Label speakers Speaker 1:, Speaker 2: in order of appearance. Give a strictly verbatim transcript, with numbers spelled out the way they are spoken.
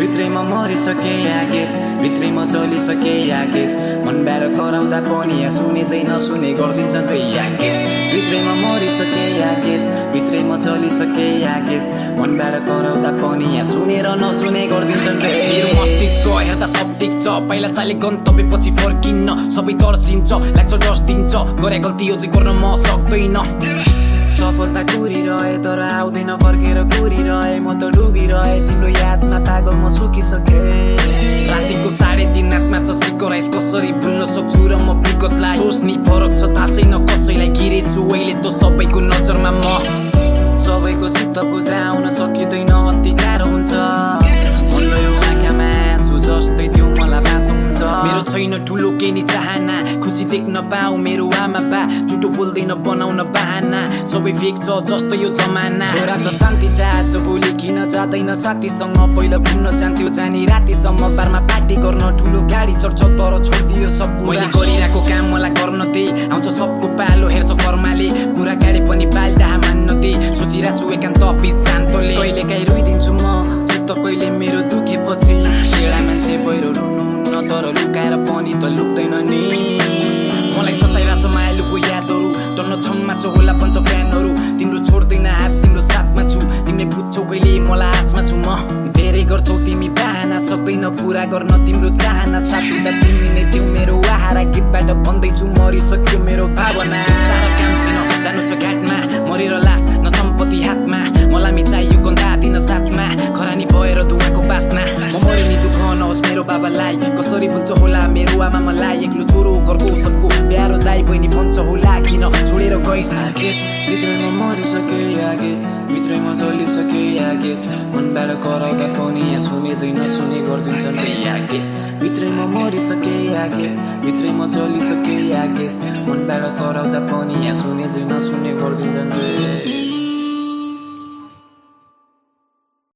Speaker 1: भित्रैमा मरिसके यागेस भित्रैमा चलिसके यागेस मनबाट कराउँदा पनि यहाँ सुने चाहिँ नसुने गरिदिन्छन् रे यागेस भित्रैमा मरिसके यागेस भित्रैमा चलिसके यागेस मनबाट कराउँदा पनि यहाँ सुनेर नसुने गरिदिन्छन् रे
Speaker 2: मेरो मस्तिष्क हेर्दा सब देख्छ पहिला चाले गन्तव्य पछि फर्किन्न सबै तर्सिन्छ लाग्छ डस दिन्छ गरे गल्ती यो चाहिँ गर्न म सक्दैन
Speaker 1: सफलता कुरिरहे तर आउँदैन फर्केर कुरिरहे म त डुबिरहे तिम्रो यादमा पागल म सुकिसके
Speaker 2: रातिको साढे तीन रातमा छ सिकराइस कसरी भुल्न सक्छु र म विगतलाई सोच्ने फरक छ थाहा छैन कसैलाई गिरेछु अहिले त सबैको नजरमा म
Speaker 1: सबैको चित्त बुझाउन सकिँदैन अति गाह्रो हुन्छ मन यो आँखामा आँसु जस्तै त्यो मलाई बाँसो हुन्छ
Speaker 2: मेरो छैन ठुलो केही नि चाहना खुसी देख्न पाऊ मेरो आमा बा झुटो बोल्दैन बनाउन बहाना सबै फेक छ जस्तो यो जमाना
Speaker 1: छोरा त शान्ति चाहन्छ भोलि किन जाँदैन साथीसँग पहिला घुम्न जान्थ्यो जानी रातिसम्म बारमा पार्टी गर्न ठुलो गाडी चढ्छ तर छोडिदियो सब
Speaker 2: मैले गरिरहेको काम मलाई गर्न दे आउँछ सबको पालो हेर्छ कर्माले कुरा काँडे पनि बालडाहा मान्न दे सोचिरहेको छु एकान्त अफिस शान्तले
Speaker 1: कहिले काहीँ रोइदिन्छु म चित्त कहिले मेरो दुखेपछि एउटा मान्छे पहिरो रुनुहुन्न तर लुकाएर पनि त लुक्दैन नि
Speaker 2: मलाई सताइरहेको छ मायालुको यादहरू टन्न क्षममा छ होला पञ्च प्यानहरू तिम्रो छोड्दैन हात तिम्रो साथमा छु तिमीले बुझ्छौ कहिले मलाई आसमा छु म
Speaker 1: धेरै गर्छौ तिमी बाहना सक्दैन पुरा गर्न तिम्रो चाहना साथीदा तिमी नै थियौ मेरो आहारा गीतबाट भन्दैछु मरिसक्यो मेरो भावना
Speaker 2: सारा काम छैन जानु छ घाटमा मरेर लास न सम्पत्ति हातमा मलाई मिचाइयो गन्धा दिन साथमा खरानी भएर धुवाको बास्ना म मरे नि दुःख नहोस् मेरो बाबालाई कसरी भुल्छ होला मेरो आमा मलाई एक्लो छोरो घरको सबको प्यारो दाइ बहिनी भन्छ होला किन छोडेर गइस
Speaker 1: यागेस भित्रैमा मरिसके यागेस भित्रैमा चलिसके यागेस मनबाट कराउँदा पनि यहाँ सुने चाहिँ नसुने गरिदिन्छन् रे यागेस भित्रैमा मरिसके यागेस भित्रैमा चलिसके यागेस मनबाट कराउँदा पनि यहाँ सुने चाहिँ नसुने गरिदिन्छन् रे